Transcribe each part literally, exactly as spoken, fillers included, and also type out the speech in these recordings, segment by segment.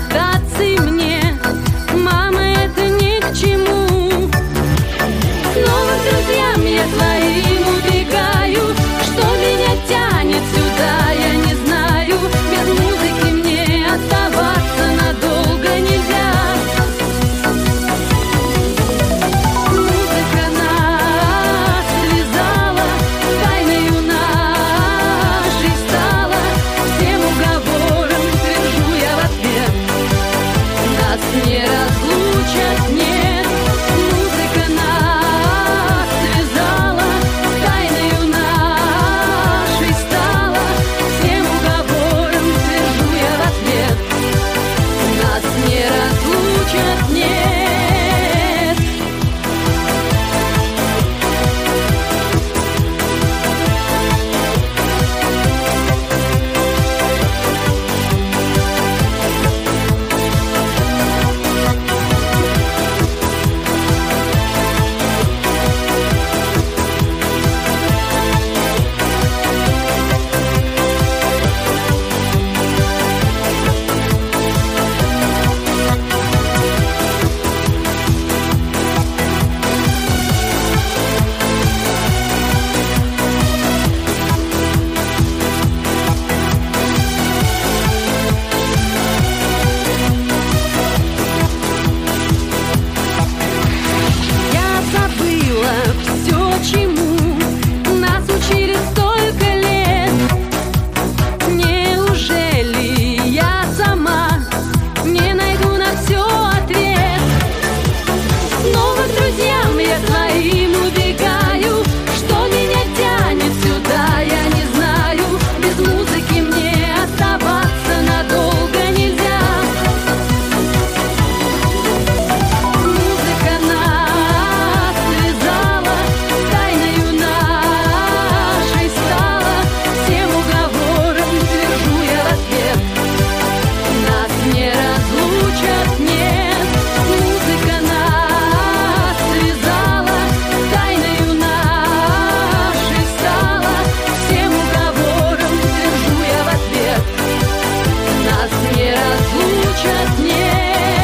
нотаций мне, мама, это ни к чему. Снова к друзьям я твоим убегаю, что меня тянет сюда, я не знаю. Без музыки мне оставаться надолго нельзя. Музыка нас связала, тайною нашей стала. Всем уговором твержу я в ответ: нас не разлучат, нет. Музыка нас связала, тайною нашей стала. Всем уговором твержу я в ответ: нас не разлучат, нет. Я забыла все, чему нас учили столько лет. Неужели я сама не найду на все ответ? Снова к друзьям я твоим убегаю, что меня тянет сюда, я не знаю. Без музыки мне оставаться надолго нельзя. Музыка нас связала, тайною нашей стала. Всем уговором твержу я в ответ: нас не разлучат, нет. Музыка нас связала, тайною нашей стала. Всем уговором твержу я в ответ: нас не разлучат, нет.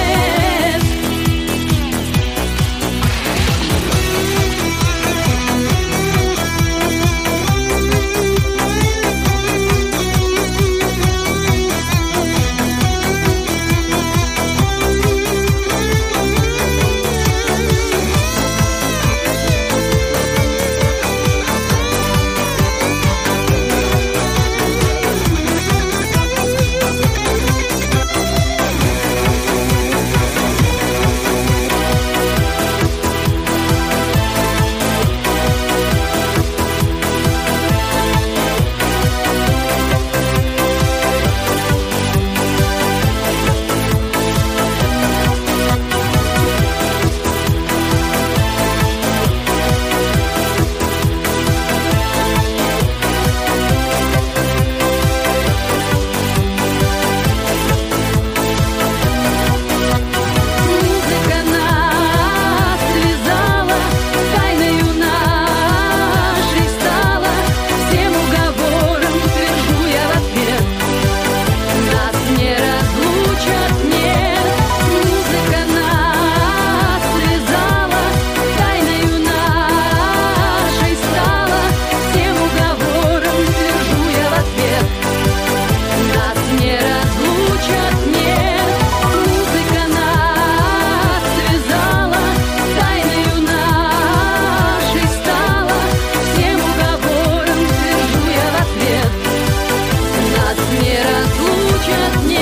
Музыка нас связала, тайною нашей стала. Всем уговором твержу я в ответ: нас не разлучат, нет. Музыка нас связала, тайною нашей стала. Всем уговором твержу я в ответ: нас не разлучат, нет. Музыка нас связала, тайною нашей стала. Всем уговором твержу я в ответ: нас не разлучат, нет.